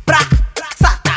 Bra, sata,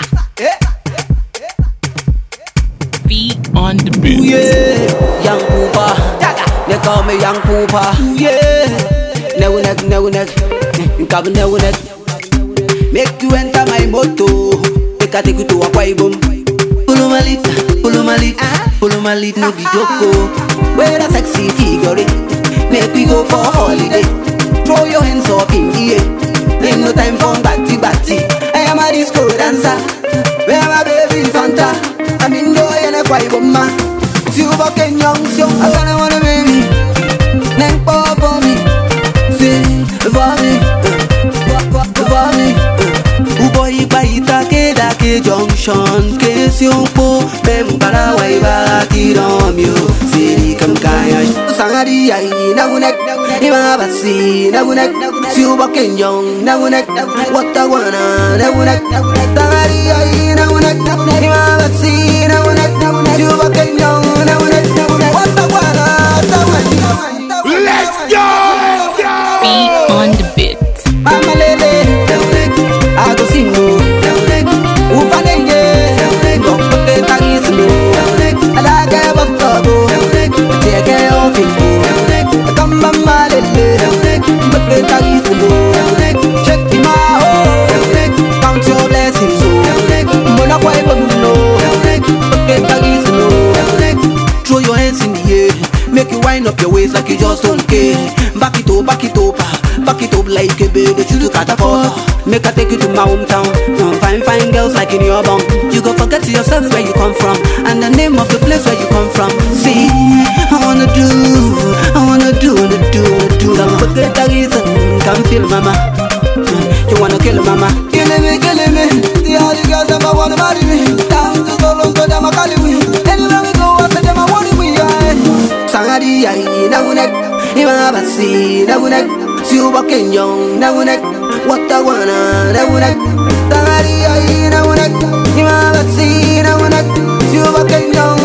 Feet on the beat. yeah, young pooper. They call me young pooper. Yeah, never neck, come never neck. Make you enter my moto. Make I take you to a Ibom. Follow my lead, follow my lead, follow my lead, no be joko. Wear a sexy figure, make we go for holiday. Throw your hands up in the air. Ain't no time for batty. I am a disco dancer. Where my baby Fanta. I'm in the and a Ibom. Silver Ken Young, so I kinda wanna baby. Nang pop for me, say for me, for me. Uboy baita ke junction ke siompo mem para wai ba tirom yo siri kam kaya sangari ai nagunek ima basi nagunek Silver Ken Young nagunek wata wana nagunek sangari ai nagunek ima basi nagunek Silver Ken Young nagunek wata wana nagunek. Let's go! Feet on the beat. Mama lele, I go sing you. Ufanenge, go put the tagis me. I like a buffalo, take care of it. Come mama lele, put the tagis me. Check him out, count your blessings. Mona kwa ibono, put the tagis me. Throw your hands in the air, make you wind up your waist like you just don't care. Back it up, like a baby, you look at a photo. Make I take you to my hometown. Fine girls like in your bum. You go forget yourself where you come from and the name of the place where you come from. See, I wanna do. Come forget the reason, come feel mama. You wanna kill mama? Killing me. The other girls never wanna marry me. Down to go long, so them a calling me. Anywhere we go, I say them a wanting me. Sangari ai nagunek, ima basi nagunek. Silver Ken Young nagunek, wata wana nagunek. Sangari ai nagunek, ima basi nagunek. Silver Ken Young